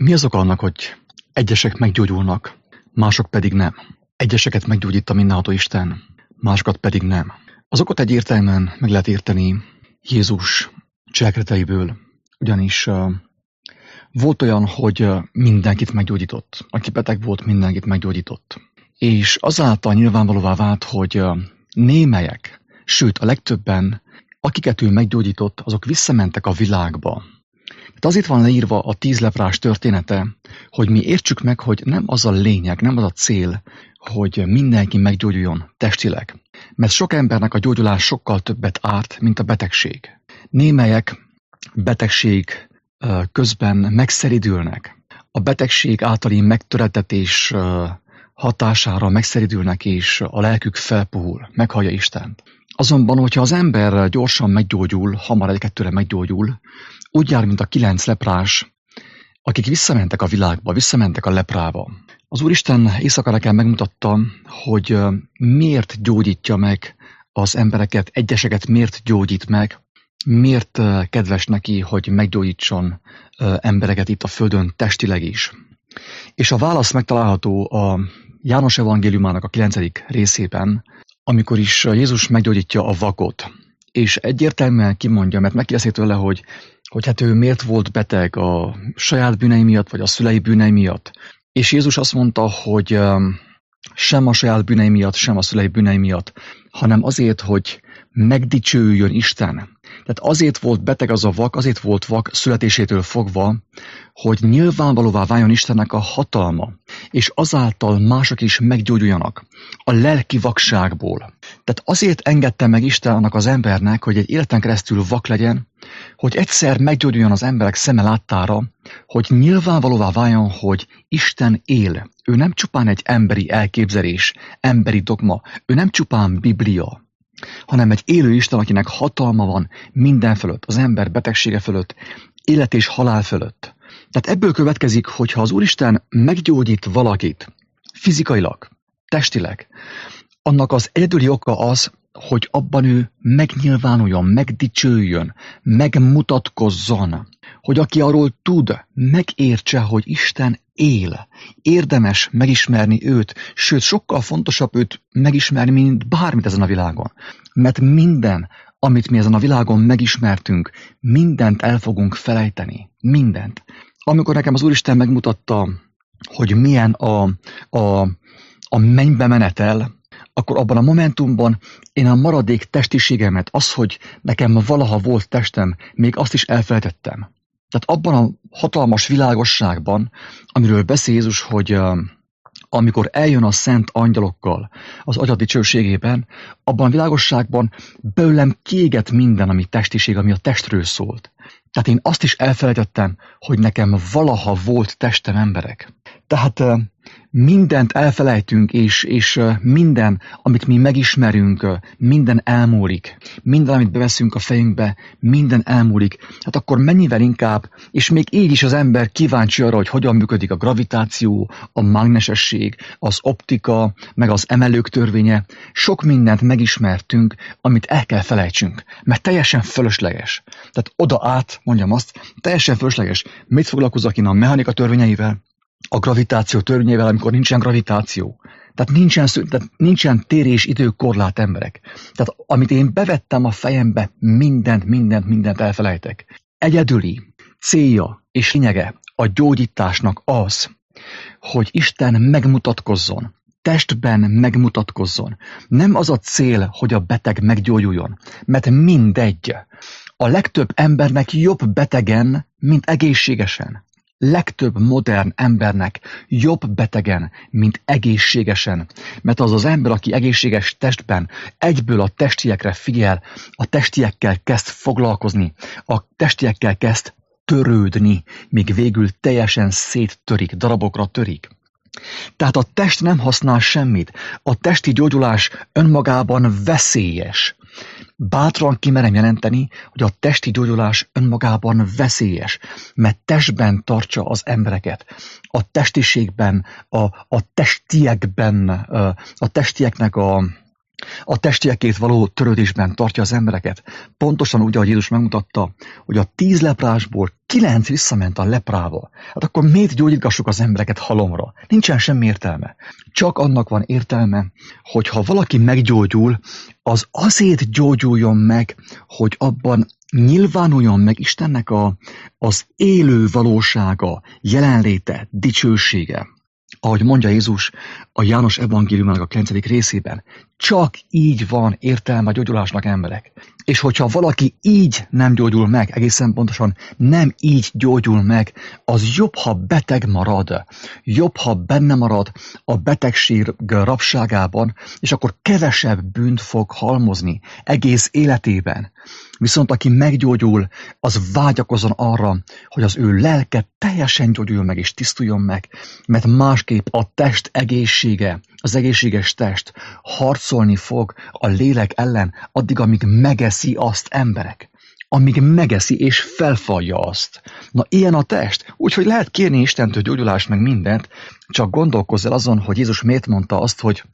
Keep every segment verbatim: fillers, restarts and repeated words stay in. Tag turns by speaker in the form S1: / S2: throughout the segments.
S1: Mi az oka annak, hogy egyesek meggyógyulnak, mások pedig nem? Egyeseket meggyógyít a mindenható Isten, másokat pedig nem. Az okot egyértelműen meg lehet érteni Jézus cselekedeteiből, ugyanis uh, volt olyan, hogy uh, mindenkit meggyógyított. Aki beteg volt, mindenkit meggyógyított. És azáltal nyilvánvalóvá vált, hogy uh, némelyek, sőt a legtöbben, akiket ő meggyógyított, azok visszamentek a világba. Tehát azért van leírva a tíz leprás története, hogy mi értsük meg, hogy nem az a lényeg, nem az a cél, hogy mindenki meggyógyuljon testileg. Mert sok embernek a gyógyulás sokkal többet árt, mint a betegség. Némelyek betegség közben megszeridülnek. A betegség általi megtöretetés hatására megszeridülnek, és a lelkük felpuhul, meghallja Istent. Azonban, hogyha az ember gyorsan meggyógyul, hamar egy-kettőre meggyógyul, úgy jár, mint a kilenc leprás, akik visszamentek a világba, visszamentek a leprába. Az Úristen éjszaka nekem megmutatta, hogy miért gyógyítja meg az embereket, egyeseket miért gyógyít meg, miért kedves neki, hogy meggyógyítson embereket itt a földön testileg is. És a válasz megtalálható a János evangéliumának a kilencedik részében, amikor is Jézus meggyógyítja a vakot. És egyértelműen kimondja, mert megkérdezi tőle, hogy, hogy hát ő miért volt beteg a saját bűnei miatt, vagy a szülei bűnei miatt. És Jézus azt mondta, hogy sem a saját bűnei miatt, sem a szülei bűnei miatt, hanem azért, hogy megdicsőjön Isten. Tehát azért volt beteg az a vak, azért volt vak születésétől fogva, hogy nyilvánvalóvá váljon Istennek a hatalma, és azáltal mások is meggyógyuljanak a lelki vakságból. Tehát azért engedte meg Isten annak az embernek, hogy egy életen keresztül vak legyen, hogy egyszer meggyógyuljon az emberek szeme láttára, hogy nyilvánvalóvá váljon, hogy Isten él. Ő nem csupán egy emberi elképzelés, emberi dogma, ő nem csupán Biblia, hanem egy élő Isten, akinek hatalma van minden fölött, az ember betegsége fölött, élet és halál fölött. Tehát ebből következik, hogy ha az Úristen meggyógyít valakit fizikailag, testileg, annak az egyedüli oka az, hogy abban ő megnyilvánuljon, megdicsőjön, megmutatkozzon, hogy aki arról tud, megértse, hogy Isten él. Érdemes megismerni őt, sőt, sokkal fontosabb őt megismerni, mint bármit ezen a világon. Mert minden, amit mi ezen a világon megismertünk, mindent el fogunk felejteni. Mindent. Amikor nekem az Úristen megmutatta, hogy milyen a, a, a mennybe menetel, akkor abban a momentumban én a maradék testiségemet, az, hogy nekem valaha volt testem, még azt is elfelejtettem. Tehát abban a hatalmas világosságban, amiről beszél Jézus, hogy uh, amikor eljön a szent angyalokkal az Atya dicsőségében, abban a világosságban belőlem kiégett minden, ami testiség, ami a testről szólt. Tehát én azt is elfelejtettem, hogy nekem valaha volt testem, emberek. Tehát uh, mindent elfelejtünk, és, és uh, minden, amit mi megismerünk, uh, minden elmúlik. Minden, amit beveszünk a fejünkbe, minden elmúlik. Hát akkor mennyivel inkább, és még így is az ember kíváncsi arra, hogy hogyan működik a gravitáció, a mágnesesség, az optika, meg az emelők törvénye. Sok mindent megismertünk, amit el kell felejtsünk, mert teljesen fölösleges. Tehát oda át, mondjam azt, teljesen fölösleges. Mit foglalkozok én a mechanika törvényeivel, a gravitáció törvényével, amikor nincsen gravitáció. Tehát nincsen, tehát nincsen térés időkorlát, emberek. Tehát amit én bevettem a fejembe, mindent, mindent, mindent elfelejtek. Egyedüli célja és lényege a gyógyításnak az, hogy Isten megmutatkozzon, testben megmutatkozzon. Nem az a cél, hogy a beteg meggyógyuljon, mert mindegy. A legtöbb embernek jobb betegen, mint egészségesen. Legtöbb modern embernek jobb betegen, mint egészségesen. Mert az az ember, aki egészséges testben, egyből a testiekre figyel, a testiekkel kezd foglalkozni, a testiekkel kezd törődni, míg végül teljesen széttörik, darabokra törik. Tehát a test nem használ semmit. A testi gyógyulás önmagában veszélyes. Bátran kimerem jelenteni, hogy a testi gyógyulás önmagában veszélyes, mert testben tartsa az embereket. A testiségben, a, a testiekben, a testieknek a, A testiekért való törődésben tartja az embereket. Pontosan úgy, ahogy Jézus megmutatta, hogy a tíz leprásból kilenc visszament a leprába. Hát akkor miért gyógyítgassuk az embereket halomra? Nincsen semmi értelme. Csak annak van értelme, hogy ha valaki meggyógyul, az azért gyógyuljon meg, hogy abban nyilvánuljon meg Istennek a, az élő valósága, jelenléte, dicsősége. Ahogy mondja Jézus a János evangéliumának a kilencedik részében, csak így van értelme a gyógyulásnak, emberek. És hogyha valaki így nem gyógyul meg, egészen pontosan nem így gyógyul meg, az jobb, ha beteg marad, jobb, ha benne marad a betegség rabságában, és akkor kevesebb bűnt fog halmozni egész életében. Viszont aki meggyógyul, az vágyakozzon arra, hogy az ő lelke teljesen gyógyuljon meg és tisztuljon meg, mert másképp a test egészsége, az egészséges test harcolni fog a lélek ellen, addig, amíg megeszi azt, emberek. Amíg megeszi és felfalja azt. Na, ilyen a test. Úgyhogy lehet kérni Istentől gyógyulást meg mindent, csak gondolkozz el azon, hogy Jézus miért mondta azt, hogy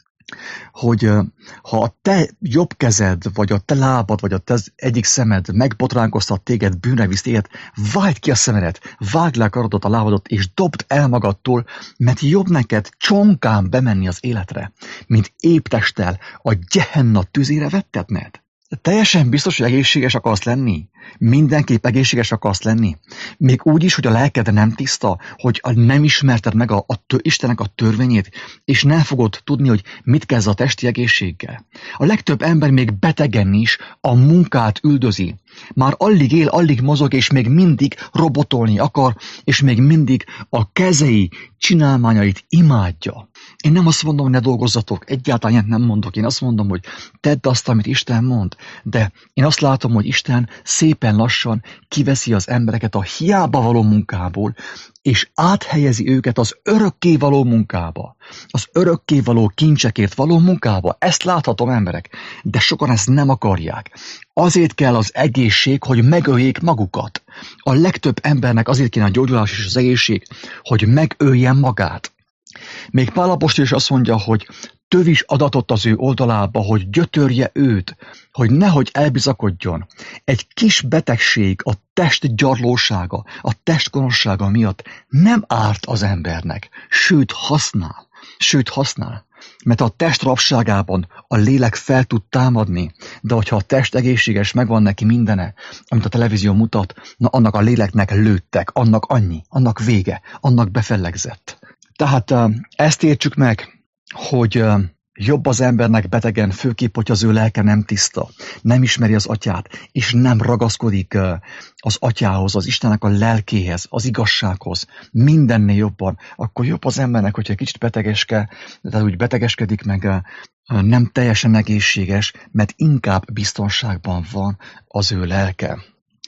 S1: hogy ha a te jobb kezed, vagy a te lábad, vagy a te egyik szemed megbotránkoztat téged, bűnre visz téged, vágd ki a szemedet, vágd le a karodat, a lábadat, és dobd el magadtól, mert jobb neked csonkán bemenni az életre, mint épp testtel a Gehenna tüzére vettetned. Teljesen biztos, hogy egészséges akarsz lenni? Mindenképp egészséges akarsz lenni? Még úgy is, hogy a lelked nem tiszta, hogy nem ismerted meg a, a tő, Istennek a törvényét, és nem fogod tudni, hogy mit kezd a testi egészséggel. A legtöbb ember még betegen is a munkát üldözi. Már alig él, alig mozog, és még mindig robotolni akar, és még mindig a kezei csinálmányait imádja. Én nem azt mondom, hogy ne dolgozzatok, egyáltalán ilyet nem mondok. Én azt mondom, hogy tedd azt, amit Isten mond. De én azt látom, hogy Isten szépen lassan kiveszi az embereket a hiába való munkából, és áthelyezi őket az örökké való munkába. Az örökké való kincsekért való munkába. Ezt láthatom, emberek. De sokan ezt nem akarják. Azért kell az egészség, hogy megöljék magukat. A legtöbb embernek azért kéne a gyógyulás és az egészség, hogy megöljen magát. Még Pál apostol is azt mondja, hogy tövis adatot az ő oldalába, hogy gyötörje őt, hogy nehogy elbizakodjon. Egy kis betegség, a test gyarlósága, a test gonoszsága miatt nem árt az embernek, sőt használ, sőt használ. Mert a test rabságában a lélek fel tud támadni, de hogyha a test egészséges, megvan neki mindene, amit a televízió mutat, na annak a léleknek lőttek, annak annyi, annak vége, annak befellegzett. Tehát ezt értsük meg, hogy jobb az embernek betegen, főképp, hogy az ő lelke nem tiszta, nem ismeri az atyát, és nem ragaszkodik az atyához, az Istennek a lelkéhez, az igazsághoz, mindennél jobban, akkor jobb az embernek, hogyha egy kicsit betegeske, tehát úgy betegeskedik, meg nem teljesen egészséges, mert inkább biztonságban van az ő lelke.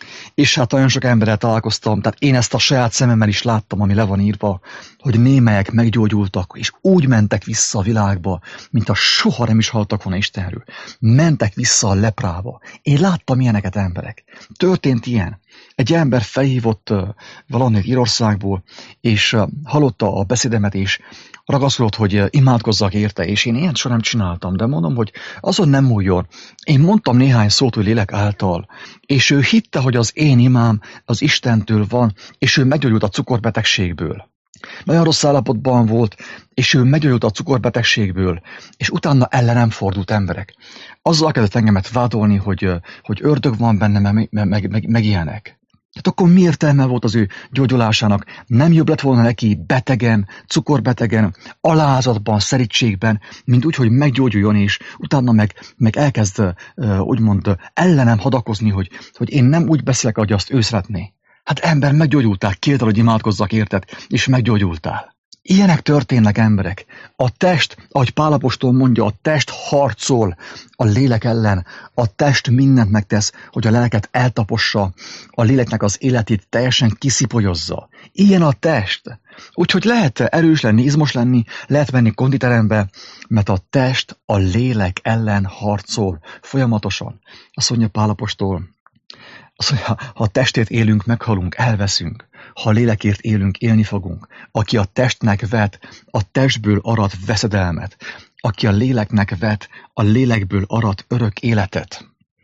S1: És hát nagyon sok emberrel találkoztam, tehát én ezt a saját szememmel is láttam, ami le van írva, hogy némelyek meggyógyultak, és úgy mentek vissza a világba, mint a soha nem is hallottak volna Istenről. Mentek vissza a leprába. Én láttam ilyeneket, emberek. Történt ilyen. Egy ember felhívott uh, valahonnan Írországból, és uh, hallotta a beszédemet, és ragaszkodott, hogy uh, imádkozzak érte, és én ilyet soha nem csináltam, de mondom, hogy azon nem múljon. Én mondtam néhány szót, hogy lélek által, és ő hitte, hogy az én imám az Istentől van, és ő meggyógyult a cukorbetegségből. Nagyon rossz állapotban volt, és ő meggyógyult a cukorbetegségből, és utána ellenem fordult, emberek. Azzal kezdett engemet vádolni, hogy, hogy ördög van benne, meg, meg, meg, meg ilyenek. Hát akkor mi értelme volt az ő gyógyulásának? Nem jobb lett volna neki betegen, cukorbetegen, alázatban, szerítségben, mint úgy, hogy meggyógyuljon, és utána meg, meg elkezd úgymond ellenem hadakozni, hogy, hogy én nem úgy beszélek, ahogy azt ő szeretné. Hát ember, meggyógyultál, kérdel, hogy imádkozzak érted, és meggyógyultál. Ilyenek történnek, emberek. A test, ahogy Pál apostol mondja, a test harcol a lélek ellen. A test mindent megtesz, hogy a lelket eltapossa, a léleknek az életét teljesen kiszipolyozza. Ilyen a test. Úgyhogy lehet erős lenni, izmos lenni, lehet menni konditerembe, mert a test a lélek ellen harcol folyamatosan. Azt mondja Pál apostol. Azt mondja, ha a testért élünk, meghalunk, elveszünk. Ha a lélekért élünk, élni fogunk. Aki a testnek vet, a testből arat veszedelmet. aki a léleknek vet, a lélekből arat örök életet.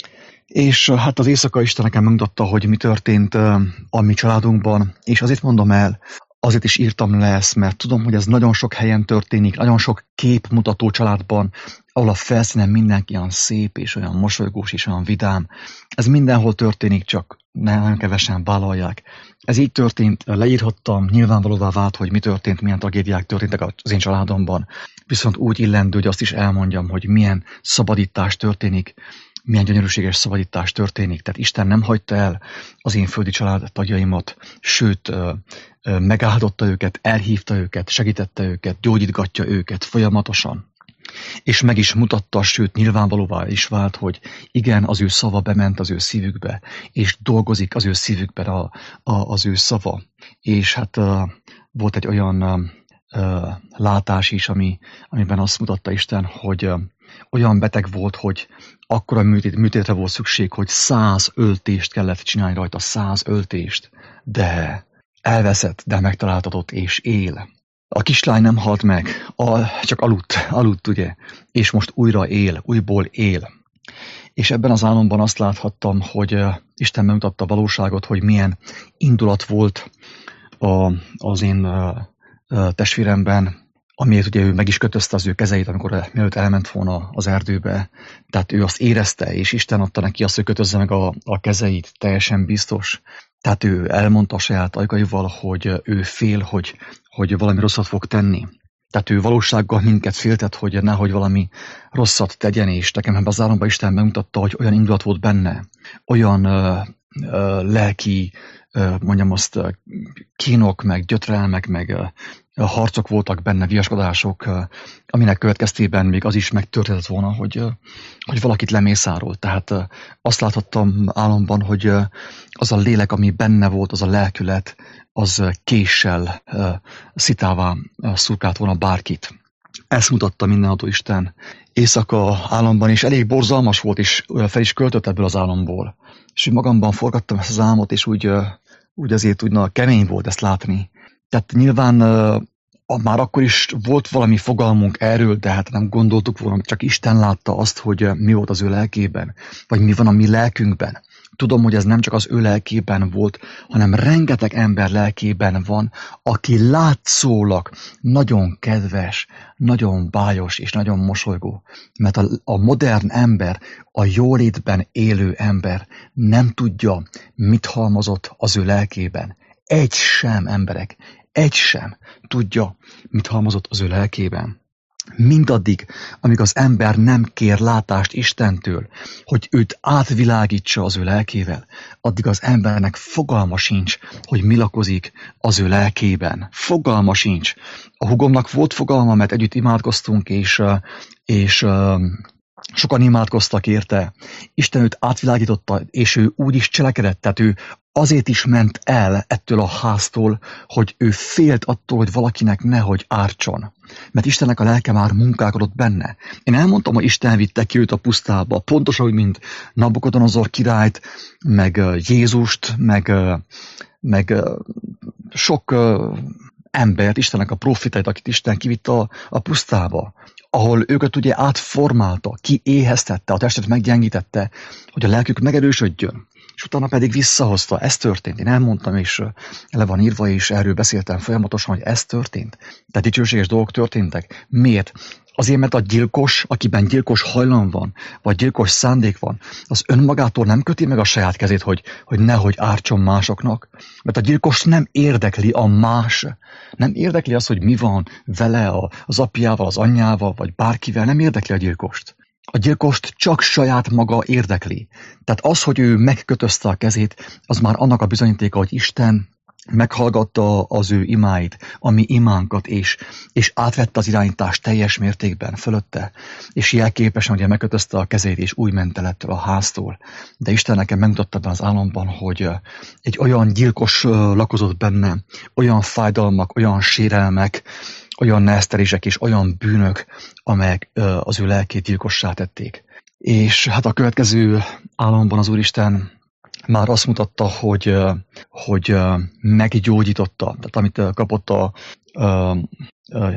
S1: És hát az éjszaka Isten nekem megmutatta, hogy mi történt a mi családunkban, és azért mondom el, azért is írtam le ezt, mert tudom, hogy ez nagyon sok helyen történik, nagyon sok képmutató családban, ahol a felszínen mindenki olyan szép, és olyan mosolygós, és olyan vidám. Ez mindenhol történik, csak nagyon kevesen vállalják. Ez így történt, leírhattam, nyilvánvalóvá vált, hogy mi történt, milyen tragédiák történtek az én családomban. Viszont úgy illendő, hogy azt is elmondjam, hogy milyen szabadítás történik, milyen gyönyörűséges szabadítás történik. Tehát Isten nem hagyta el az én földi családtagjaimat, sőt, megáldotta őket, elhívta őket, segítette őket, gyógyítgatja őket folyamatosan. És meg is mutatta, sőt, nyilvánvalóvá is vált, hogy igen, az ő szava bement az ő szívükbe, és dolgozik az ő szívükben a, a, az ő szava. És hát uh, volt egy olyan uh, látás is, ami, amiben azt mutatta Isten, hogy uh, olyan beteg volt, hogy akkora műtét, műtétre volt szükség, hogy száz öltést kellett csinálni rajta, száz öltést, de elveszett, de megtaláltatott és él. A kislány nem halt meg, a, csak aludt, aludt ugye, és most újra él, újból él. És ebben az álomban azt láthattam, hogy uh, Isten megmutatta a valóságot, hogy milyen indulat volt a, az én uh, uh, testvéremben, amiért ugye ő meg is kötözte az ő kezeit, amikor mielőtt elment volna az erdőbe. Tehát ő azt érezte, és Isten adta neki azt, hogy kötözze meg a, a kezeit, teljesen biztos. Tehát ő elmondta a saját ajkaival, hogy ő fél, hogy, hogy valami rosszat fog tenni. Tehát ő valósággal minket féltett, hogy nehogy valami rosszat tegyen, és nekem ebben az álomban Isten megmutatta, hogy olyan indulat volt benne, olyan uh, uh, lelki, uh, mondjam azt, uh, kínok, meg gyötrelmek, meg uh, harcok voltak benne, viaskodások, aminek következtében még az is megtörténhetett volna, hogy, hogy valakit lemészárolt. Tehát azt láthattam álomban, hogy az a lélek, ami benne volt, az a lelkület, az késsel szitává szurkált volna bárkit. Ezt mutatta mindenható Isten éjszaka álomban, és elég borzalmas volt, és fel is költött ebből az álomból. És magamban forgattam ezt az álmot, és úgy, úgy azért úgy na, kemény volt ezt látni. Tehát nyilván uh, már akkor is volt valami fogalmunk erről, de hát nem gondoltuk volna, csak Isten látta azt, hogy uh, mi volt az ő lelkében, vagy mi van a mi lelkünkben. Tudom, hogy ez nem csak az ő lelkében volt, hanem rengeteg ember lelkében van, aki látszólag nagyon kedves, nagyon bájos és nagyon mosolygó. Mert a, a modern ember, a jólétben élő ember nem tudja, mit halmozott az ő lelkében. Egy sem, emberek, egy sem tudja, mit halmozott az ő lelkében. Mindaddig, amíg az ember nem kér látást Istentől, hogy őt átvilágítsa az ő lelkével, addig az embernek fogalma sincs, hogy mi lakozik az ő lelkében. Fogalma sincs. A hugomnak volt fogalma, mert együtt imádkoztunk, és, és sokan imádkoztak érte. Isten őt átvilágította, és ő úgy is cselekedett, tehát ő azért is ment el ettől a háztól, hogy ő félt attól, hogy valakinek nehogy ártson. Mert Istennek a lelke már munkálkodott benne. Én elmondtam, hogy Isten vitte ki őt a pusztába, pontosan úgy, mint Nabukodonozor királyt, meg Jézust, meg, meg sok embert, Istennek a profitait, akit Isten kivitt a, a pusztába, ahol őket ugye átformálta, kiéheztette, a testet meggyengítette, hogy a lelkük megerősödjön. És utána pedig visszahozta. Ez történt. Én elmondtam, és le van írva, és erről beszéltem folyamatosan, hogy ez történt. Tehát dicsőséges dolgok történtek. Miért? Azért, mert a gyilkos, akiben gyilkos hajlam van, vagy gyilkos szándék van, az önmagától nem köti meg a saját kezét, hogy, hogy nehogy ártson másoknak. Mert a gyilkos nem érdekli a más. Nem érdekli az, hogy mi van vele, az apjával, az anyjával, vagy bárkivel. Nem érdekli a gyilkost. A gyilkost csak saját maga érdekli. Tehát az, hogy ő megkötözte a kezét, az már annak a bizonyítéka, hogy Isten meghallgatta az ő imáit, a mi imánkat, és, és átvette az irányítást teljes mértékben fölötte, és jelképesen ugye megkötözte a kezét, és úgy ment el ettől a háztól. De Isten nekem megmutatta ebben az álomban, hogy egy olyan gyilkos lakozott benne, olyan fájdalmak, olyan sérelmek, olyan neheztelések és olyan bűnök, amelyek az ő lelkét gyilkossá tették. És hát a következő álomban az Úristen már azt mutatta, hogy, hogy meggyógyította, tehát amit kapott a, a, a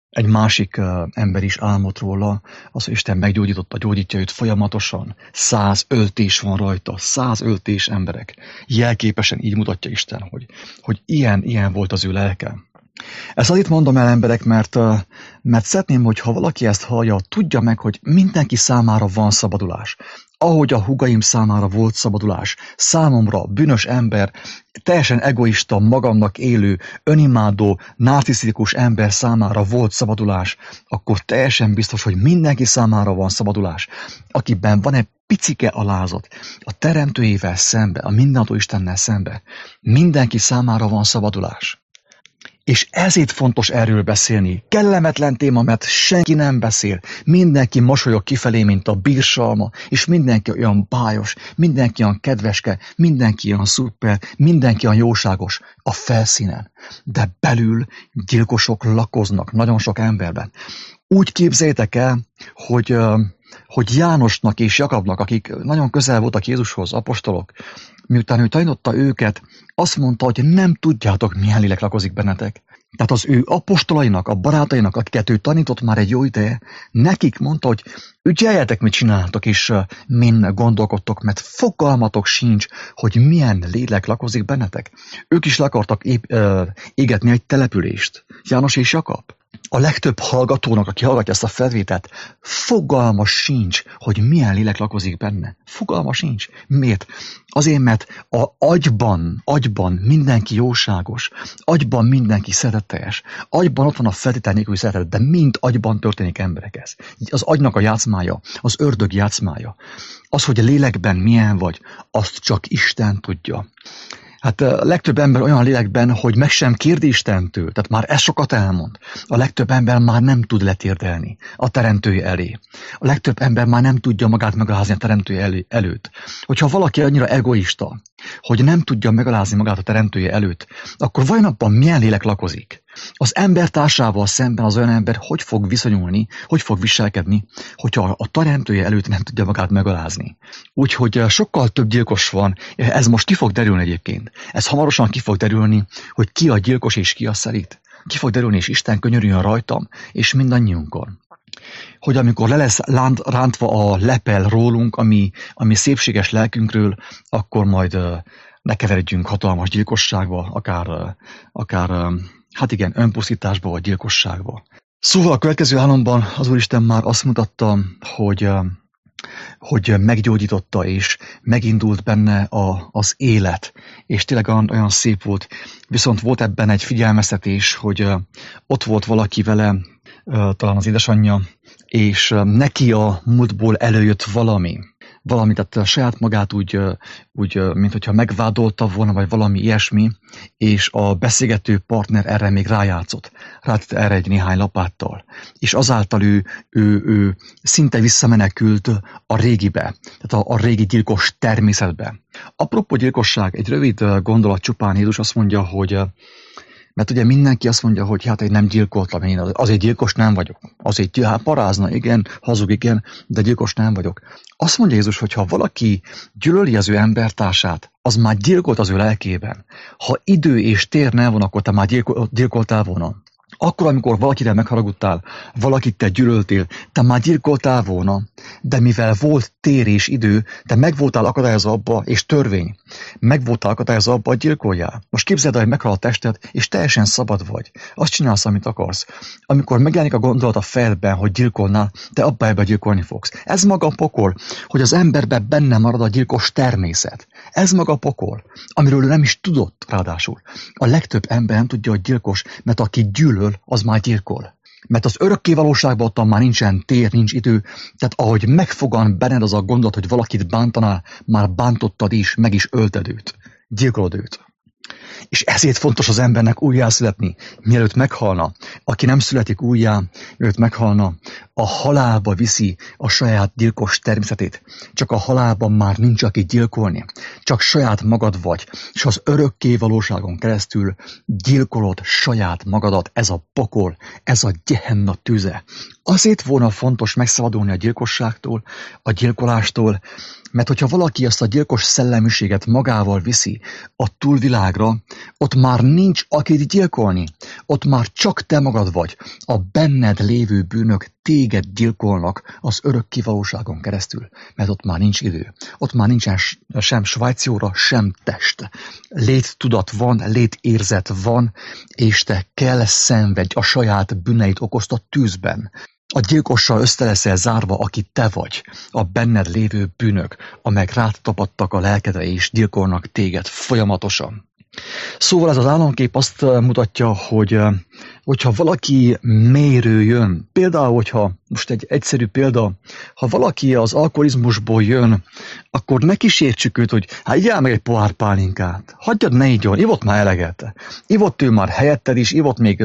S1: Egy másik uh, ember is álmodott róla, az, hogy Isten meggyógyította, gyógyítja őt folyamatosan. Száz öltés van rajta, száz öltés emberek. Jelképesen így mutatja Isten, hogy, hogy ilyen, ilyen volt az ő lelke. Ezt azért mondom el, emberek, mert, uh, mert szeretném, hogy ha valaki ezt hallja, tudja meg, hogy mindenki számára van szabadulás. Ahogy a húgaim számára volt szabadulás, számomra, bűnös ember, teljesen egoista, magamnak élő, önimádó, narcisztikus ember számára volt szabadulás, akkor teljesen biztos, hogy mindenki számára van szabadulás, akiben van egy picike alázat, a teremtőjével szembe, a mindenható Istennel szembe. Mindenki számára van szabadulás. És ezért fontos erről beszélni. Kellemetlen téma, mert senki nem beszél. Mindenki mosolyog kifelé, mint a bírsalma, és mindenki olyan bájos, mindenki olyan kedveske, mindenki olyan szuper, mindenki olyan jóságos a felszínen. De belül gyilkosok lakoznak nagyon sok emberben. Úgy képzeljétek el, hogy, hogy Jánosnak és Jakabnak, akik nagyon közel voltak Jézushoz, apostolok, miután ő tanította őket, azt mondta, hogy nem tudjátok, milyen lélek lakozik bennetek. Tehát az ő apostolainak, a barátainak, akiket ő tanított már egy jó ideje, nekik mondta, hogy ügyeljetek, mit csináltok, és uh, min gondolkodtok, mert fogalmatok sincs, hogy milyen lélek lakozik bennetek. Ők is le akartak ép, uh, égetni egy települést. János és Jakab. A legtöbb hallgatónak, aki hallgatja ezt a felvételt, fogalma sincs, hogy milyen lélek lakozik benne. Fogalma sincs. Miért? Azért, mert a agyban, agyban mindenki jóságos, agyban mindenki szeretetteljes, agyban ott van a feltétel nélküli szeretet, de mind agyban történik emberek ez. Az agynak a játszmája, az ördög játszmája. Az, hogy a lélekben milyen vagy, azt csak Isten tudja. Hát a legtöbb ember olyan lélekben, hogy meg sem kérdi Istentől, tehát már ez sokat elmond. A legtöbb ember már nem tud letérdelni a teremtője elé. A legtöbb ember már nem tudja magát megalázni a teremtője elé, előtt. Hogyha valaki annyira egoista, hogy nem tudja megalázni magát a teremtője előtt, akkor vajon abban milyen lélek lakozik? Az embertársával szemben az olyan ember hogy fog viszonyulni, hogy fog viselkedni, hogyha a teremtője előtt nem tudja magát megalázni. Úgyhogy sokkal több gyilkos van, ez most ki fog derülni egyébként. Ez hamarosan ki fog derülni, hogy ki a gyilkos és ki a szelíd. Ki fog derülni, és Isten könyörüljön rajtam, és mindannyiunkon. Hogy amikor le lesz rántva a lepel rólunk, ami, ami szépséges lelkünkről, akkor majd uh, ne keveredjünk hatalmas gyilkosságba, akár, uh, akár uh, hát igen, önpusztításba vagy gyilkosságba. Szóval a következő álomban az Úristen már azt mutatta, hogy, uh, hogy meggyógyította, és megindult benne a, az élet, és tényleg olyan, olyan szép volt. Viszont volt ebben egy figyelmeztetés, hogy uh, ott volt valaki vele, uh, talán az édesanyja, és uh, neki a múltból előjött valami. Valami, tehát a saját magát úgy, úgy, mint hogyha megvádolta volna, vagy valami ilyesmi, és a beszélgető partner erre még rájátszott. Rájátszott erre egy néhány lapáttal. És azáltal ő, ő, ő szinte visszamenekült a régibe, tehát a, a régi gyilkos természetbe. Apropó gyilkosság, egy rövid gondolat csupán. Jézus azt mondja, hogy mert ugye mindenki azt mondja, hogy hát én nem gyilkoltam, én azért gyilkos nem vagyok. Azért hát parázna, igen, hazug, igen, de gyilkos nem vagyok. Azt mondja Jézus, hogy ha valaki gyűlöli az ő embertársát, az már gyilkolt az ő lelkében. Ha idő és tér nem van, akkor te már gyilkoltál volna. Akkor, amikor valakire megharagudtál, valakit te gyűlöltél, te már gyilkoltál volna, de mivel volt tér és idő, te meg voltál akadályozva abba, és törvény, meg voltál akadályozva abba, hogy gyilkoljál. Most képzeld el, hogy meghal a tested, és teljesen szabad vagy. Azt csinálsz, amit akarsz. Amikor megjelenik a gondolat a fejedben, hogy gyilkolnál, te abba ebbe gyilkolni fogsz. Ez maga a pokol, hogy az emberben benne marad a gyilkos természet. Ez maga a pokol, amiről ő nem is tudott ráadásul. A legtöbb ember nem tudja, hogy gyilkos, mert aki gyűlöl, az már gyilkol. Mert az örökké valóságban ottan már nincsen tér, nincs idő, tehát ahogy megfogan benned az a gondolat, hogy valakit bántanál, már bántottad is, meg is ölted őt. Gyilkolod őt. És ezért fontos az embernek újjászületni, mielőtt meghalna. Aki nem születik újjá, mielőtt meghalna, a halálba viszi a saját gyilkos természetét. Csak a halálban már nincs, aki gyilkolni. Csak saját magad vagy, és az örökké valóságon keresztül gyilkolod saját magadat. Ez a pokol, ez a Gehenna tüze. Azért volna fontos megszabadulni a gyilkosságtól, a gyilkolástól, Mert hogyha valaki azt a gyilkos szellemiséget magával viszi a túlvilágra, ott már nincs akit gyilkolni. Ott már csak te magad vagy. A benned lévő bűnök téged gyilkolnak az örök kivalóságon keresztül, mert ott már nincs idő. Ott már nincsen sem svájci óra, sem test. Léttudat van, létérzet van, és te kell szenvedj a saját bűneit okozta tűzben. A gyilkossal össze leszel zárva, aki te vagy, a benned lévő bűnök, amelyek rád tapadtak a lelkedre és gyilkolnak téged folyamatosan. Szóval ez az álomkép azt mutatja, hogy hogyha valaki mélyről jön, például, hogyha, most egy egyszerű példa, ha valaki az alkoholizmusból jön, akkor ne kísértsük őt, hogy hát igyál meg egy pohár pálinkát, hagyjad ne igyon, ivott már eleget. Ivott ő már helyetted is, ivott még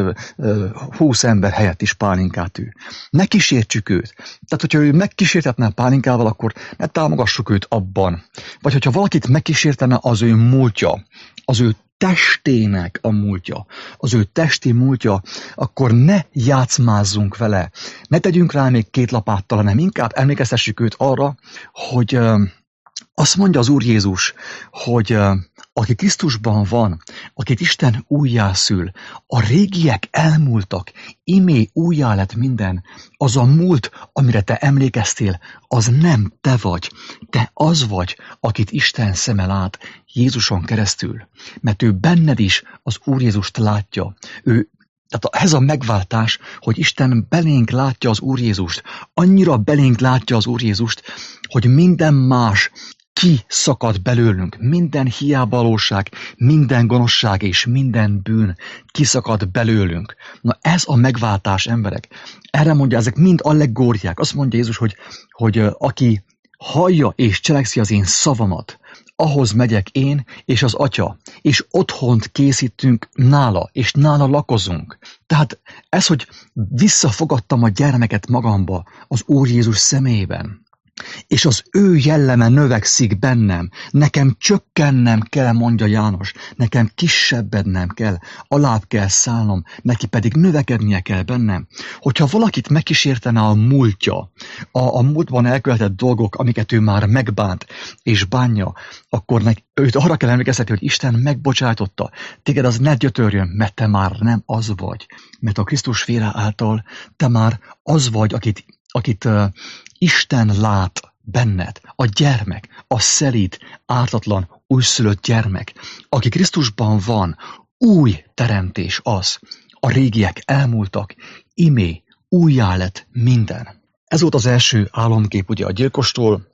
S1: húsz ember helyett is pálinkát ő. Ne kísértsük őt. Tehát, hogyha ő megkísértetne pálinkával, akkor ne támogassuk őt abban. Vagy hogyha valakit megkísértene az ő múltja, az ő testének a múltja, az ő testi múltja, akkor ne játszmázzunk vele. Ne tegyünk rá még két lapáttal, hanem inkább emlékeztessük őt arra, hogy uh, azt mondja az Úr Jézus, hogy uh, aki Krisztusban van, akit Isten újjászül, a régiek elmúltak, imé újjá lett minden. Az a múlt, amire te emlékeztél, az nem te vagy. Te az vagy, akit Isten szeme lát Jézuson keresztül. Mert ő benned is az Úr Jézust látja. Ő Tehát ez a megváltás, hogy Isten belénk látja az Úr Jézust, annyira belénk látja az Úr Jézust, hogy minden más kiszakad belőlünk, minden hiávalóság, minden gonoszság és minden bűn kiszakad belőlünk. Na ez a megváltás, emberek. Erre mondja, ezek mind allegóriák. Azt mondja Jézus, hogy, hogy aki hallja és cselekszi az én szavamat, ahhoz megyek én és az Atya, és otthont készítünk nála, és nála lakozunk. Tehát ez, hogy visszafogadtam a gyermeket magamba az Úr Jézus személyében, és az ő jelleme növekszik bennem, nekem csökkennem kell, mondja János, nekem kisebbednem kell, alább kell szállnom, neki pedig növekednie kell bennem. Hogyha valakit megkísértene a múltja, a, a múltban elkövetett dolgok, amiket ő már megbánt és bánja, akkor nek, őt arra kell emlékeztetni, hogy Isten megbocsájtotta. Téged az ne gyötörjön, mert te már nem az vagy. Mert a Krisztus vére által te már az vagy, akit, akit uh, Isten lát benned, a gyermek, a szelíd, ártatlan, újszülött gyermek, aki Krisztusban van, új teremtés az. A régiek elmúltak, imé, újjá lett minden. Ez volt az első álomkép ugye a gyilkostól,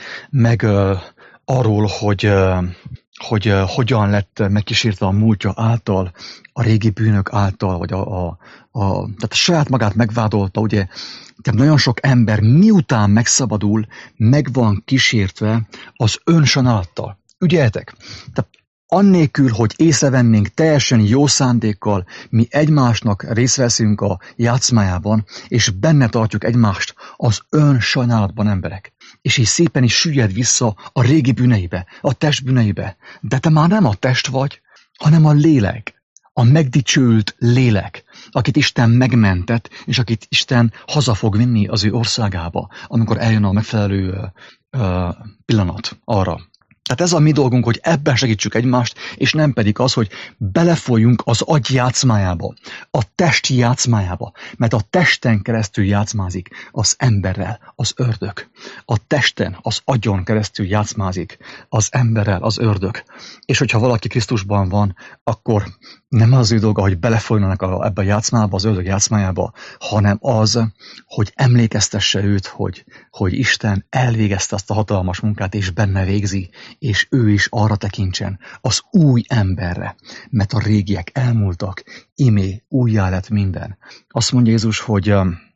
S1: meg uh, arról, hogy, uh, hogy uh, hogyan lett megkísértve a múltja által, a régi bűnök által, vagy a, a, a, tehát a saját magát megvádolta, ugye, tehát nagyon sok ember miután megszabadul, meg van kísértve az önsajnálattal. Ügyeljetek! Tehát annélkül, hogy észrevennénk teljesen jó szándékkal, mi egymásnak részt veszünk a játszmájában, és benne tartjuk egymást az önsajnálatban, emberek. És így szépen is süllyed vissza a régi bűneibe, a test bűneibe. De te már nem a test vagy, hanem a lélek. A megdicsőült lélek, akit Isten megmentett, és akit Isten haza fog vinni az ő országába, amikor eljön a megfelelő uh, uh, pillanat arra. Tehát ez a mi dolgunk, hogy ebben segítsük egymást, és nem pedig az, hogy belefolyjunk az agy játszmájába, a test játszmájába, mert a testen keresztül játszmázik az emberrel az ördög. A testen, az agyon keresztül játszmázik az emberrel az ördög. És hogyha valaki Krisztusban van, akkor nem az ő dolga, hogy belefolyjanak ebbe a játszmába, az ördög játszmájába, hanem az, hogy emlékeztesse őt, hogy, hogy Isten elvégezte azt a hatalmas munkát, és benne végzi, és ő is arra tekintsen, az új emberre, mert a régiek elmúltak, imé újjá lett minden. Azt mondja Jézus, hogy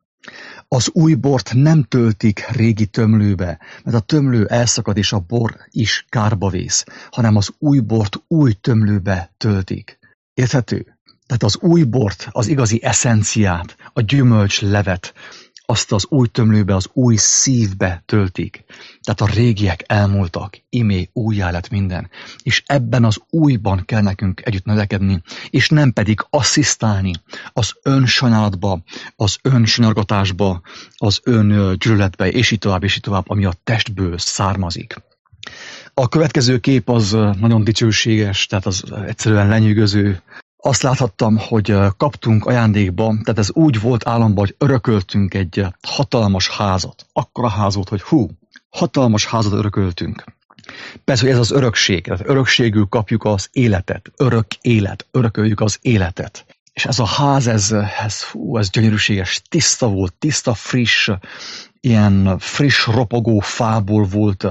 S1: az új bort nem töltik régi tömlőbe, mert a tömlő elszakad, és a bor is kárba vész, hanem az új bort új tömlőbe töltik. Érthető? Tehát az új bort, az igazi eszenciát, a gyümölcslevet, azt az új tömlőbe, az új szívbe töltik. Tehát a régiek elmúltak, imé újjá lett minden. És ebben az újban kell nekünk együtt növekedni, és nem pedig asszisztálni az önsajnálatba, az önsanyargatásba, az öngyűlöletbe, és így tovább, és így tovább, ami a testből származik. A következő kép az nagyon dicsőséges, tehát az egyszerűen lenyűgöző. Azt láthattam, hogy kaptunk ajándékba, tehát ez úgy volt államban, hogy örököltünk egy hatalmas házat. Akkora ház volt, hogy hú, hatalmas házat örököltünk. Persze, hogy ez az örökség, tehát örökségül kapjuk az életet, örök élet, örököljük az életet. És ez a ház, ez, ez, hú, ez gyönyörűséges, tiszta volt, tiszta, friss, ilyen friss, ropogó fából volt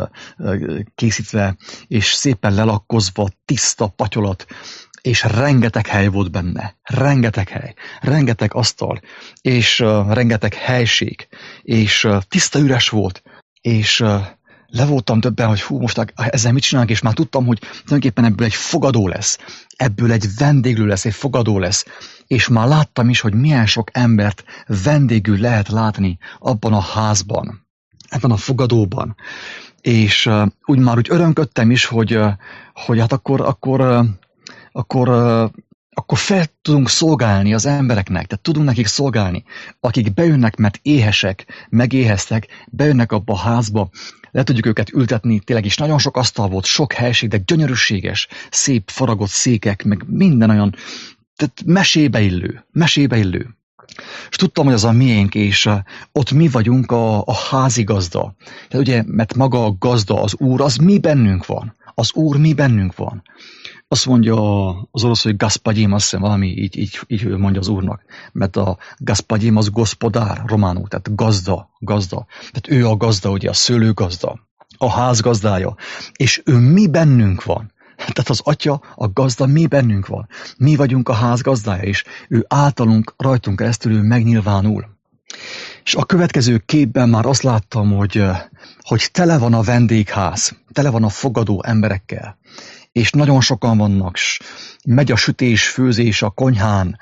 S1: készítve, és szépen lelakkozva, tiszta patyolat, és rengeteg hely volt benne, rengeteg hely, rengeteg asztal, és uh, rengeteg helység, és uh, tiszta üres volt, és uh, le voltam többen, hogy hú, most ezzel mit csinálunk, és már tudtam, hogy tulajdonképpen ebből egy fogadó lesz, ebből egy vendéglő lesz, egy fogadó lesz, és már láttam is, hogy milyen sok embert vendégül lehet látni abban a házban, ebben a fogadóban, és uh, úgy már úgy örömködtem is, hogy, uh, hogy hát akkor, akkor uh, akkor, akkor fel tudunk szolgálni az embereknek, tehát tudunk nekik szolgálni, akik bejönnek, mert éhesek, megéheztek, bejönnek abba a házba, le tudjuk őket ültetni, tényleg is nagyon sok asztal volt, sok helység, de gyönyörűséges, szép faragott székek, meg minden olyan, tehát mesébe illő, mesébe illő. És tudtam, hogy az a miénk, és ott mi vagyunk a, a házigazda. Tehát ugye, mert maga a gazda, az Úr, az mi bennünk van. Az Úr mi bennünk van. Azt mondja az orosz, hogy Gaspagyim, azt hiszem, valami így, így, így mondja az Úrnak. Mert a Gaspagyim az gospodár, románul, tehát gazda, gazda. Tehát ő a gazda, ugye a szőlőgazda, a ház gazdája. És ő mi bennünk van. Tehát az Atya, a gazda mi bennünk van. Mi vagyunk a ház gazdája, és ő általunk, rajtunk keresztül ő megnyilvánul. És a következő képben már azt láttam, hogy, hogy tele van a vendégház, tele van a fogadó emberekkel. És nagyon sokan vannak, s megy a sütés, főzés a konyhán,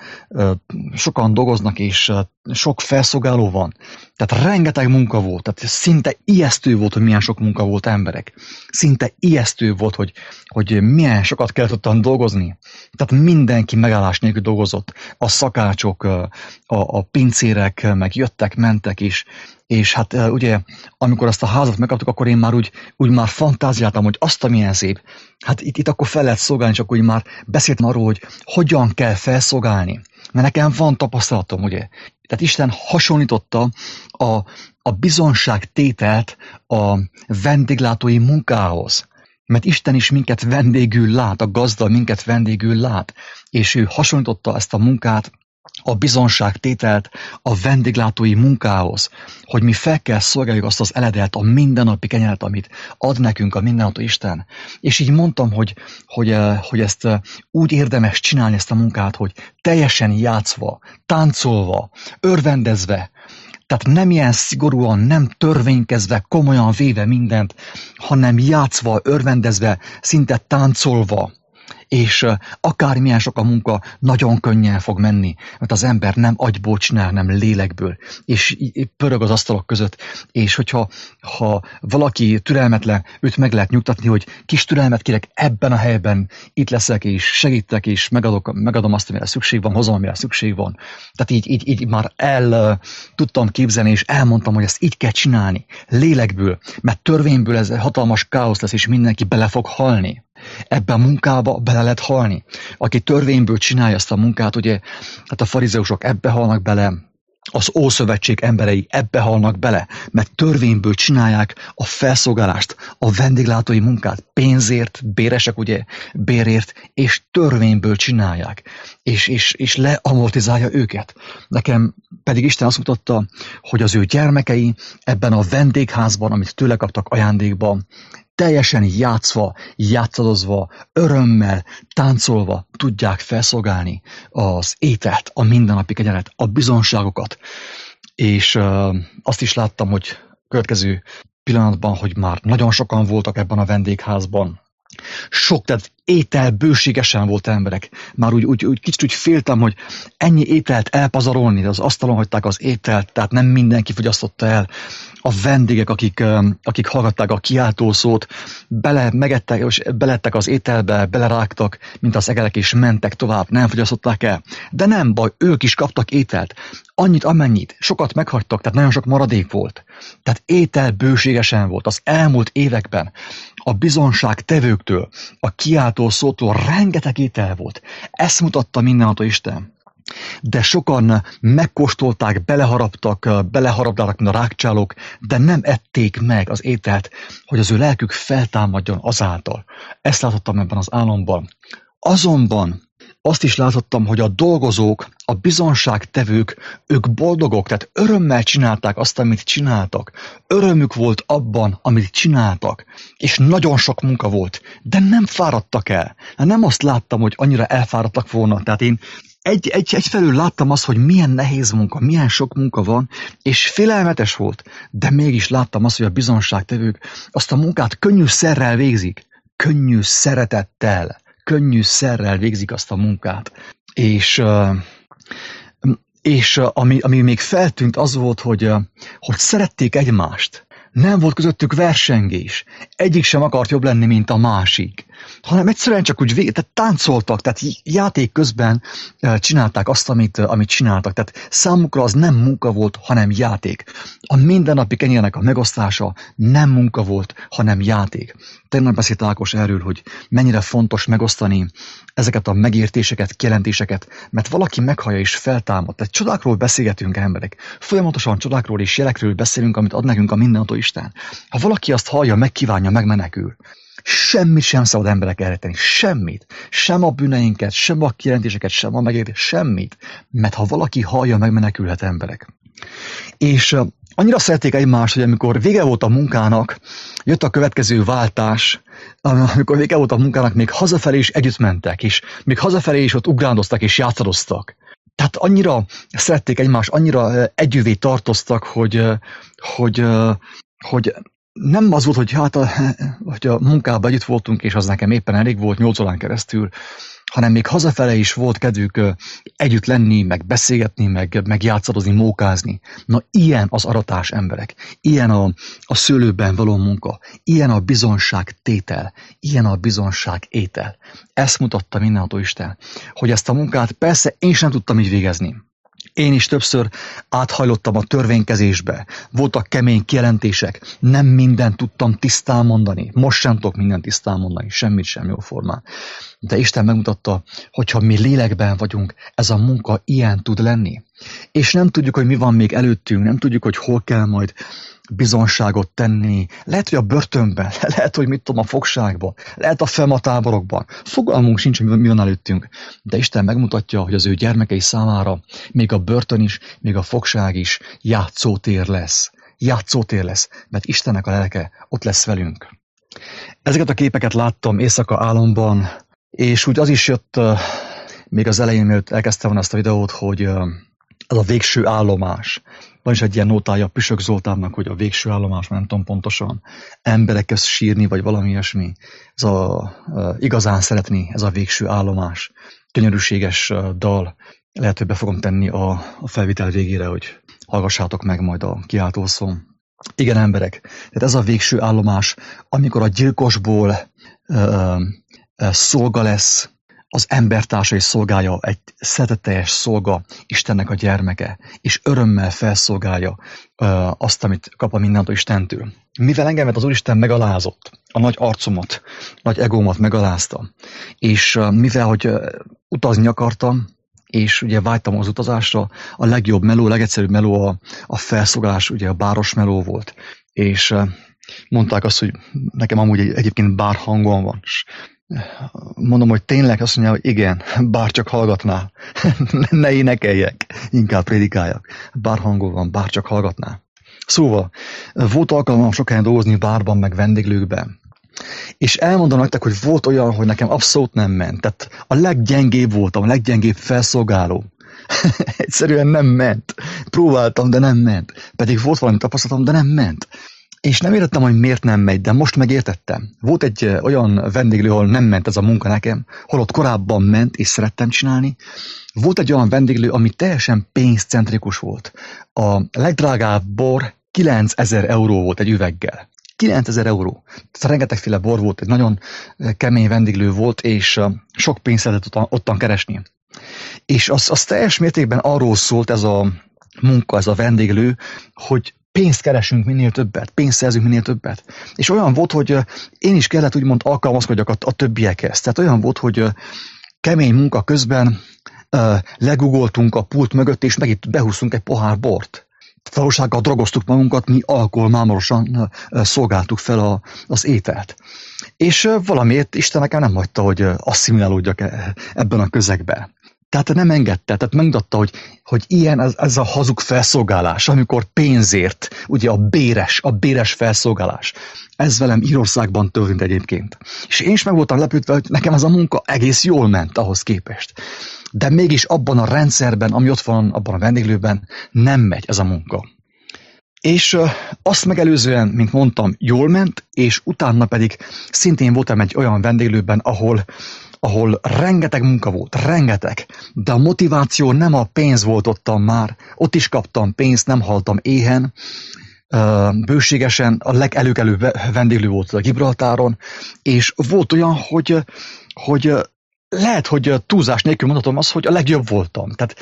S1: sokan dolgoznak, és sok felszolgáló van. Tehát rengeteg munka volt, tehát szinte ijesztő volt, hogy milyen sok munka volt emberek. Szinte ijesztő volt, hogy, hogy milyen sokat kellett ottan dolgozni. Tehát mindenki megállás nélkül dolgozott. A szakácsok, a, a pincérek meg jöttek, mentek is. És hát ugye, amikor azt a házat megkaptuk, akkor én már úgy, úgy már fantáziáltam, hogy azt a milyen szép. Hát itt, itt akkor fel lehet szolgálni, csak úgy már beszéltem arról, hogy hogyan kell felszolgálni. Mert nekem van tapasztalatom, ugye. Tehát Isten hasonlította a, a bizonságtételt a vendéglátói munkához. Mert Isten is minket vendégül lát, a gazda minket vendégül lát. És ő hasonlította ezt a munkát, a bizonságtételt a vendéglátói munkához, hogy mi fel kell szolgáljuk azt az eledelt, a mindennapi kenyeret, amit ad nekünk a mindenható Isten. És így mondtam, hogy, hogy, hogy ezt úgy érdemes csinálni, ezt a munkát, hogy teljesen játszva, táncolva, örvendezve, tehát nem ilyen szigorúan, nem törvénykezve, komolyan véve mindent, hanem játszva, örvendezve, szinte táncolva. És akármilyen sok a munka, nagyon könnyen fog menni, mert az ember nem agyból csinál, hanem lélekből, és pörög az asztalok között, és hogyha ha valaki türelmetlen, őt meg lehet nyugtatni, hogy kis türelmet kérek ebben a helyben, itt leszek, és segítek, és megadok, megadom azt, amire szükség van, hozom, amire szükség van. Tehát így, így, így már el tudtam képzelni, és elmondtam, hogy ezt így kell csinálni, lélekből, mert törvényből ez hatalmas káosz lesz, és mindenki bele fog halni. Ebben a munkába bele lehet halni. Aki törvényből csinálja ezt a munkát, ugye, hát a farizeusok ebbe halnak bele, az Ószövetség emberei ebbe halnak bele, mert törvényből csinálják a felszolgálást, a vendéglátói munkát, pénzért, béresek ugye, bérért, és törvényből csinálják, és, és, és leamortizálja őket. Nekem pedig Isten azt mutatta, hogy az ő gyermekei ebben a vendégházban, amit tőle kaptak ajándékba, teljesen játszva, játszadozva, örömmel, táncolva tudják felszolgálni az ételt, a mindennapi kenyeret, a bizonságokat. És uh, azt is láttam, hogy következő pillanatban, hogy már nagyon sokan voltak ebben a vendégházban. Sok, tehát étel bőségesen volt, emberek. Már úgy, úgy, úgy kicsit úgy féltem, hogy ennyi ételt elpazarolni, az asztalon hagyták az ételt, tehát nem mindenki fogyasztotta el. A vendégek, akik, akik hallgatták a kiáltószót, bele megettek, és belettek az ételbe, belerágtak, mint az egerek, és mentek tovább, nem fogyasztották el. De nem baj, ők is kaptak ételt. Annyit, amennyit. Sokat meghagytak, tehát nagyon sok maradék volt. Tehát étel bőségesen volt. Az elmúlt években a bizonság tevőktől, a kiáltó szótól rengeteg étel volt. Ezt mutatta mindenható Isten. De sokan megkóstolták, beleharaptak, beleharapdáltak, mint a rágcsálók, de nem ették meg az ételt, hogy az ő lelkük feltámadjon azáltal. Ezt láthattam ebben az álomban. Azonban azt is láthattam, hogy a dolgozók, a bizonságtevők, ők boldogok, tehát örömmel csinálták azt, amit csináltak. Örömük volt abban, amit csináltak, és nagyon sok munka volt, de nem fáradtak el. Nem azt láttam, hogy annyira elfáradtak volna, tehát én Egy, egy, egyfelől láttam azt, hogy milyen nehéz munka, milyen sok munka van, és félelmetes volt, de mégis láttam azt, hogy a bizonságtevők azt a munkát könnyű szerrel végzik, könnyű szeretettel, könnyű szerrel végzik azt a munkát. És, és ami, ami még feltűnt, az volt, hogy, hogy szerették egymást. Nem volt közöttük versengés. Egyik sem akart jobb lenni, mint a másik. Hanem egyszerűen csak úgy végig, tehát táncoltak, tehát játék közben csinálták azt, amit, amit csináltak. Tehát számukra az nem munka volt, hanem játék. A mindennapi kenyérnek a megosztása nem munka volt, hanem játék. Tegnap beszélt Ákos erről, hogy mennyire fontos megosztani ezeket a megértéseket, kijelentéseket, mert valaki meghallja és feltámad. Tehát csodákról beszélgetünk, emberek. Folyamatosan csodákról és jelekről beszélünk, amit ad nekünk a mindenható Isten. Ha valaki azt hallja, megkívánja, megmenekül. Semmit sem szabad emberek elrettenni, semmit. Sem a bűneinket, sem a kijelentéseket, sem a megértést, semmit. Mert ha valaki hallja, megmenekülhet, emberek. És uh, annyira szerették egymást, hogy amikor vége volt a munkának, jött a következő váltás, amikor vége volt a munkának, még hazafelé is együtt mentek, és még hazafelé is ott ugrándoztak és játszadoztak. Tehát annyira szerették egymást, annyira együvé tartoztak, hogy, hogy, hogy nem az volt, hogy, hát a, hogy a munkában együtt voltunk, és az nekem éppen elég volt nyolc órán keresztül, hanem még hazafele is volt kedvük együtt lenni, meg beszélgetni, meg, meg játszadozni, mókázni. Na ilyen az aratás, emberek. Ilyen a, a szőlőben való munka. Ilyen a bizonság tétel. Ilyen a bizonság étel. Ezt mutatta mindenható Isten, hogy ezt a munkát persze én sem tudtam így végezni. Én is többször áthajlottam a törvénykezésbe. Voltak kemény kijelentések, nem mindent tudtam tisztán mondani. Most sem tudok mindent tisztán mondani, semmit sem jó formán. De Isten megmutatta, hogyha mi lélekben vagyunk, ez a munka ilyen tud lenni. És nem tudjuk, hogy mi van még előttünk, nem tudjuk, hogy hol kell majd bizonságot tenni. Lehet, hogy a börtönben, lehet, hogy mit tudom, a fogságban, lehet a felmatáborokban. Fogalmunk sincs, hogy mi van előttünk. De Isten megmutatja, hogy az ő gyermekei számára még a börtön is, még a fogság is játszótér lesz. Játszótér lesz, mert Istennek a lelke ott lesz velünk. Ezeket a képeket láttam éjszaka álomban, és úgy az is jött uh, még az elején, mielőtt elkezdtem volna ezt a videót, hogy uh, ez a végső állomás. Van is egy ilyen nótája Püsök Zoltánnak, hogy a végső állomás, nem tudom pontosan, emberek kezd sírni, vagy valami ilyesmi. Ez a uh, igazán szeretni, ez a végső állomás. Könyörűséges uh, dal. Lehet, hogy be fogom tenni a, a felvétel végére, hogy hallgassátok meg majd a kiáltószón. Igen, emberek, tehát ez a végső állomás, amikor a gyilkosból uh, uh, szolga lesz, az embertársai szolgálja, egy szeretetteljes szolga, Istennek a gyermeke, és örömmel felszolgálja uh, azt, amit kap a mindenható Istentől. Mivel engemet az Úristen megalázott, a nagy arcomat, nagy egómat megalázta, és uh, mivel, hogy uh, utazni akartam, és ugye vágytam az utazásra, a legjobb meló, a legegyszerűbb meló a, a felszolgálás, ugye a báros meló volt, és uh, mondták azt, hogy nekem amúgy egy, egyébként bár hangom van, és mondom, hogy tényleg azt mondja, hogy igen, bár csak hallgatnál, ne énekeljek, inkább prédikáljak, bár hangom van, bár csak hallgatnál. Szóval, volt alkalmam sok helyen dolgozni bárban, meg vendéglőkben, és elmondom nektek, hogy volt olyan, hogy nekem abszolút nem ment, tehát a leggyengébb voltam, a leggyengébb felszolgáló. Egyszerűen nem ment. Próbáltam, de nem ment. Pedig volt valami tapasztalatom, de nem ment. És nem értettem, hogy miért nem megy, de most megértettem. Volt egy olyan vendéglő, ahol nem ment ez a munka nekem, holott korábban ment, és szerettem csinálni. Volt egy olyan vendéglő, ami teljesen pénzcentrikus volt. A legdrágább bor kilencezer euró volt egy üveggel. kilencezer euró. Tehát rengetegféle bor volt, egy nagyon kemény vendéglő volt, és sok pénzt lehetett ottan keresni. És az, az teljes mértékben arról szólt ez a munka, ez a vendéglő, hogy pénzt keresünk minél többet, pénzt szerzünk minél többet. És olyan volt, hogy én is kellett úgymond alkalmazkodjak a, a többiekhez. Tehát olyan volt, hogy kemény munka közben uh, legugoltunk a pult mögött, és meg itt behúztunk egy pohár bort. Valósággal drogoztuk magunkat, mi alkoholmámorosan uh, szolgáltuk fel a, az ételt. És uh, valamiért Isten nekem nem hagyta, hogy uh, asszimilálódjak ebben a közegben. Tehát nem engedte, tehát megmutatta, hogy, hogy ilyen ez, ez a hazug felszolgálás, amikor pénzért, ugye a béres, a béres felszolgálás. Ez velem Írországban történt egyébként. És én is meg voltam lepődve, hogy nekem ez a munka egész jól ment ahhoz képest. De mégis abban a rendszerben, ami ott van, abban a vendéglőben nem megy ez a munka. És uh, azt megelőzően, mint mondtam, jól ment, és utána pedig szintén voltam egy olyan vendéglőben, ahol ahol rengeteg munka volt, rengeteg, de a motiváció nem a pénz volt ottan már, ott is kaptam pénzt, nem haltam éhen, bőségesen a legelőkelőbb vendéglő volt a Gibraltáron, és volt olyan, hogy, hogy lehet, hogy túlzás nélkül mondhatom azt, hogy a legjobb voltam. Tehát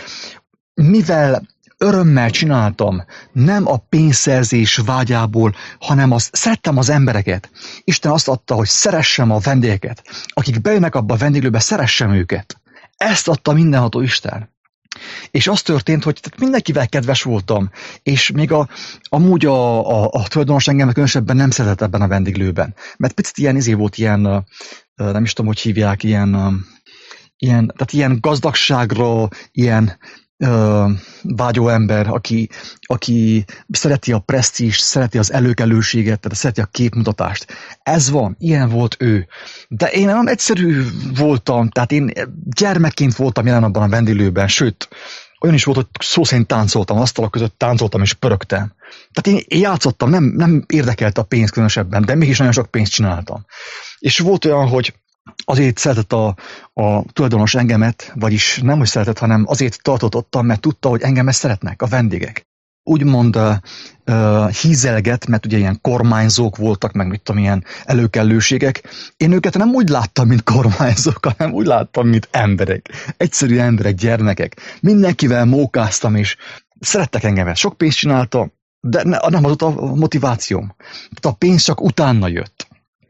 S1: mivel örömmel csináltam, nem a pénzszerzés vágyából, hanem azt szerettem az embereket. Isten azt adta, hogy szeressem a vendégeket. Akik bejönnek abba a vendéglőbe, szeressem őket. Ezt adta mindenható Isten. És az történt, hogy mindenkivel kedves voltam, és még a, amúgy a, a, a tulajdonos engem különösebben nem szeretett ebben a vendéglőben. Mert picit ilyen izé volt, ilyen, nem is tudom, hogy hívják, ilyen, ilyen, tehát ilyen gazdagságra, ilyen Uh, vágyó ember, aki, aki szereti a presztízst, szereti az előkelőséget, tehát szereti a képmutatást. Ez van, ilyen volt ő. De én nem egyszerű voltam, tehát én gyermekként voltam jelen abban a vendéglőben, sőt, olyan is volt, hogy szó szerint táncoltam, asztalok között táncoltam és pörögtem. Tehát én, én játszottam, nem, nem érdekelt a pénz különösebben, de mégis nagyon sok pénzt csináltam. És volt olyan, hogy azért szeretett a, a tulajdonos engemet, vagyis nem, hogy szeretett, hanem azért tartott ottan, mert tudta, hogy engemet szeretnek a vendégek. Úgymond uh, uh, hízelget, mert ugye ilyen kormányzók voltak, meg mit tudom, ilyen előkellőségek. Én őket nem úgy láttam, mint kormányzók, hanem úgy láttam, mint emberek. Egyszerű emberek, gyermekek. Mindenkivel mókáztam, és szerettek engemet. Sok pénzt csináltam, de nem az a motivációm. Tehát a pénz csak utána jött.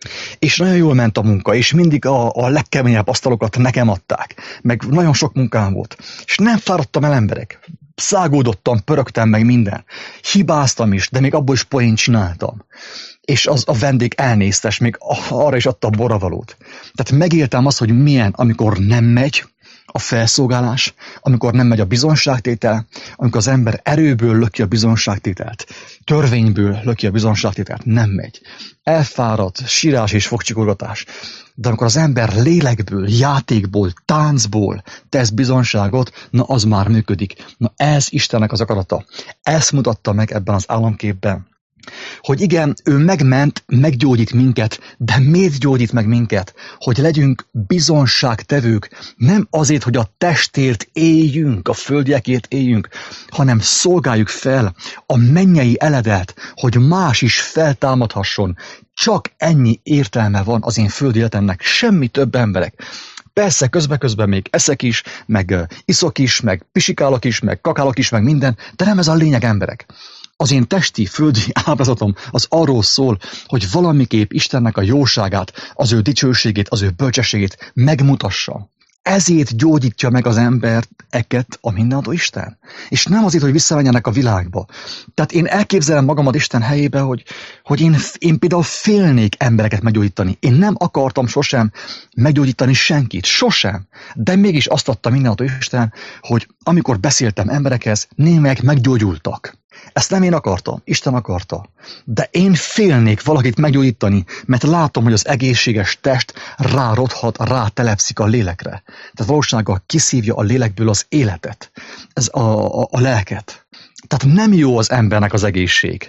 S1: És nagyon jól ment a munka, és mindig a, a legkeményebb asztalokat nekem adták. Meg nagyon sok munkám volt. És nem fáradtam el emberek. Szágódottam, pörögtem meg minden. Hibáztam is, de még abból is poént csináltam. És az a vendég elnézte, és még arra is adta a borravalót. Tehát megéltem azt, hogy milyen, amikor nem megy a felszolgálás, amikor nem megy a bizonságtétel, amikor az ember erőből löki a bizonságtételt, törvényből löki a bizonságtételt, nem megy. Elfáradt, sírás és fogcsikorgatás. De amikor az ember lélekből, játékból, táncból tesz bizonságot, na az már működik. Na ez Istennek az akarata. Ezt mutatta meg ebben az álomképben. Hogy igen, ő megment, meggyógyít minket, de miért gyógyít meg minket? Hogy legyünk bizonságtevők, nem azért, hogy a testért éljünk, a földiekért éljünk, hanem szolgáljuk fel a mennyei eledet, hogy más is feltámadhasson. Csak ennyi értelme van az én földi életemnek, semmi több emberek. Persze, közben-közben még eszek is, meg iszok is, meg pisikálok is, meg kakálok is, meg minden, de nem ez a lényeg, emberek. Az én testi, földi ábrázatom az arról szól, hogy valamiképp Istennek a jóságát, az ő dicsőségét, az ő bölcsességét megmutassa. Ezért gyógyítja meg az embereket a mindenható Isten. És nem azért, hogy visszamenjenek a világba. Tehát én elképzelem magamat Isten helyébe, hogy, hogy én, én például félnék embereket meggyógyítani. Én nem akartam sosem meggyógyítani senkit. Sosem. De mégis azt adta mindenható Isten, hogy amikor beszéltem emberekhez, némelyek meggyógyultak. Ezt nem én akartam, Isten akarta. De én félnék valakit meggyógyítani, mert látom, hogy az egészséges test rárodhat, rátelepszik a lélekre. Tehát valósággal kiszívja a lélekből az életet, ez a, a, a lelket. Tehát nem jó az embernek az egészség.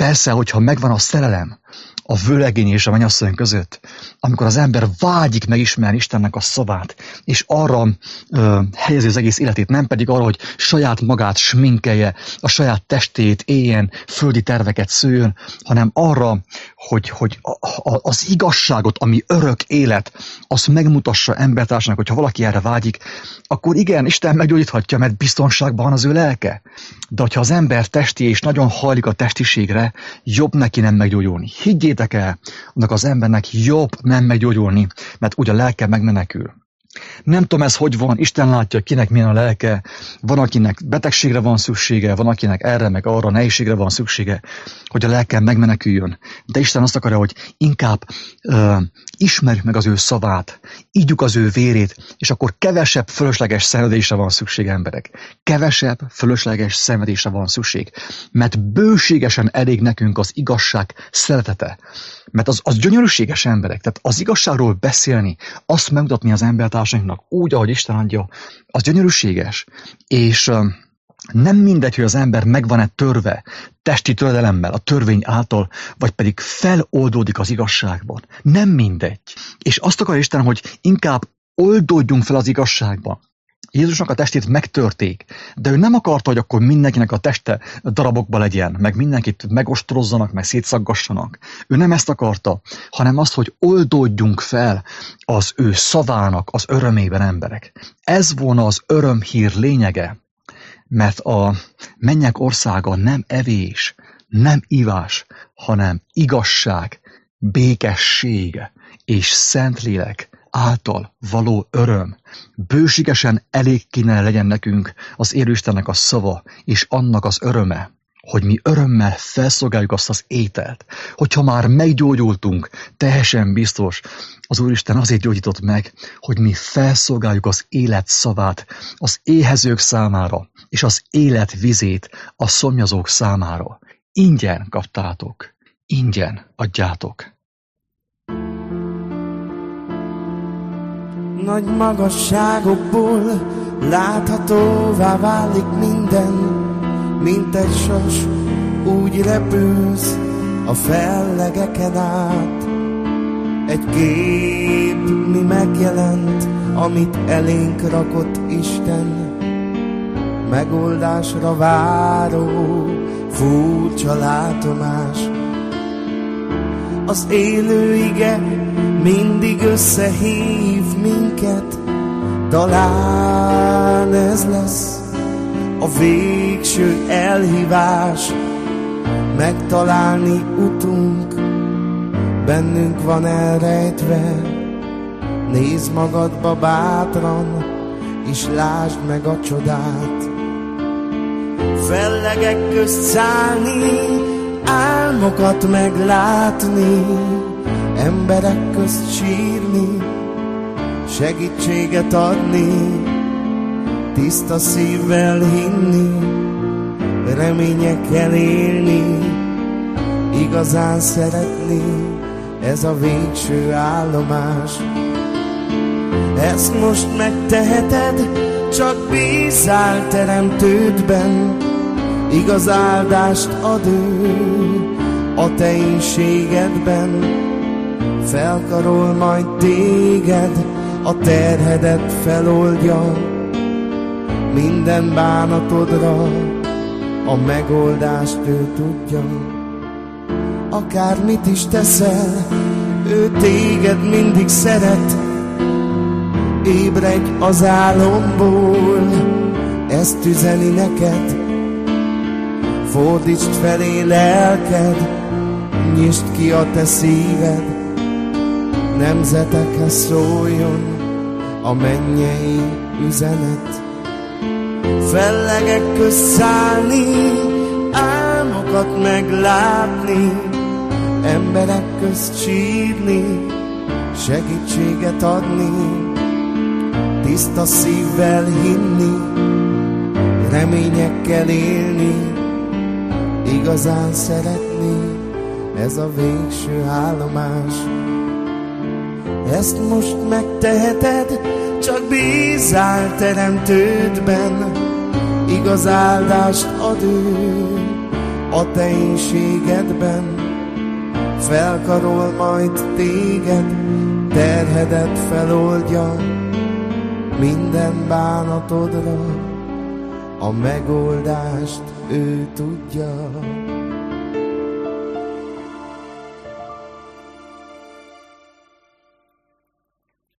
S1: Persze, hogyha megvan a szerelem a vőlegény és a mennyasszony között, amikor az ember vágyik megismerni Istennek a szavát, és arra ö, helyezi az egész életét, nem pedig arra, hogy saját magát sminkelje, a saját testét éljen, földi terveket szőjön, hanem arra, hogy, hogy a, a, az igazságot, ami örök élet, azt megmutassa embertársának, hogyha valaki erre vágyik, akkor igen, Isten meggyógyíthatja, mert biztonságban van az ő lelke. De hogyha az ember testi és nagyon hajlik a testiségre, jobb neki nem meggyógyulni. Higgyétek el, annak az embernek jobb nem meggyógyulni, mert úgy a lelke megmenekül. Nem tudom ez hogy van, Isten látja, kinek milyen a lelke, van akinek betegségre van szüksége, van akinek erre meg arra nehézségre van szüksége, hogy a lelke megmeneküljön. De Isten azt akarja, hogy inkább uh, ismerjük meg az ő szavát, ígyjuk az ő vérét, és akkor kevesebb fölösleges szenvedésre van szükség, emberek. Kevesebb fölösleges szenvedésre van szükség, mert bőségesen elég nekünk az igazság szeretete. Mert az, az gyönyörűséges, emberek, tehát az igazságról beszélni, azt megmutatni az embertársainknak úgy, ahogy Isten adja, az gyönyörűséges. És uh, nem mindegy, hogy az ember megvan-e törve, testi töredelemmel, a törvény által, vagy pedig feloldódik az igazságban. Nem mindegy. És azt akar Isten, hogy inkább oldódjunk fel az igazságban. Jézusnak a testét megtörték, de ő nem akarta, hogy akkor mindenkinek a teste darabokba legyen, meg mindenkit megostorozzanak, meg szétszaggassanak. Ő nem ezt akarta, hanem azt, hogy oldódjunk fel az ő szavának az örömében, emberek. Ez volna az örömhír lényege, mert a mennyek országa nem evés, nem ivás, hanem igazság, békesség és szentlélek által való öröm. Bőségesen elég kéne legyen nekünk az élő Istennek a szava, és annak az öröme, hogy mi örömmel felszolgáljuk azt az ételt. Hogyha már meggyógyultunk, teljesen biztos, az Úristen azért gyógyított meg, hogy mi felszolgáljuk az élet szavát az éhezők számára, és az élet vizét a szomjazók számára. Ingyen kaptátok, ingyen adjátok.
S2: Nagy magasságokból láthatóvá válik minden, mint egy sas, úgy repülsz a fellegeken át. Egy kép mi megjelent, amit elénk rakott Isten, megoldásra váró furcsa látomás. Az élő ige mindig összehív minket, talán ez lesz a végső elhívás, megtalálni utunk, bennünk van elrejtve. Nézd magadba bátran, és lásd meg a csodát. Fellegek közt szállni, álmokat meglátni, emberek közt sírni, segítséget adni, tiszta szívvel hinni, reményekkel élni, igazán szeretni, ez a végső állomás. Ezt most megteheted, csak bízzál teremtődben, igaz áldást ad ő a te énségedben. Felkarol majd téged, a terhedet feloldja, minden bánatodra a megoldást ő tudja. Akármit is teszel, ő téged mindig szeret. Ébredj az álomból, ezt üzeni neked. Fordítsd felé lelked, nyisd ki a te szíved, nemzetekhez szóljon a mennyei üzenet. Fellegek közt szállni, álmokat meglátni, emberek közt sírni, segítséget adni, tiszta szívvel hinni, reményekkel élni, igazán szeretni, ez a végső állomás. Ezt most megteheted, csak bízzál teremtődben, igaz áldást ad ő a te énségedben, felkarol majd téged, terhedet feloldja, minden bánatodra a megoldást ő tudja.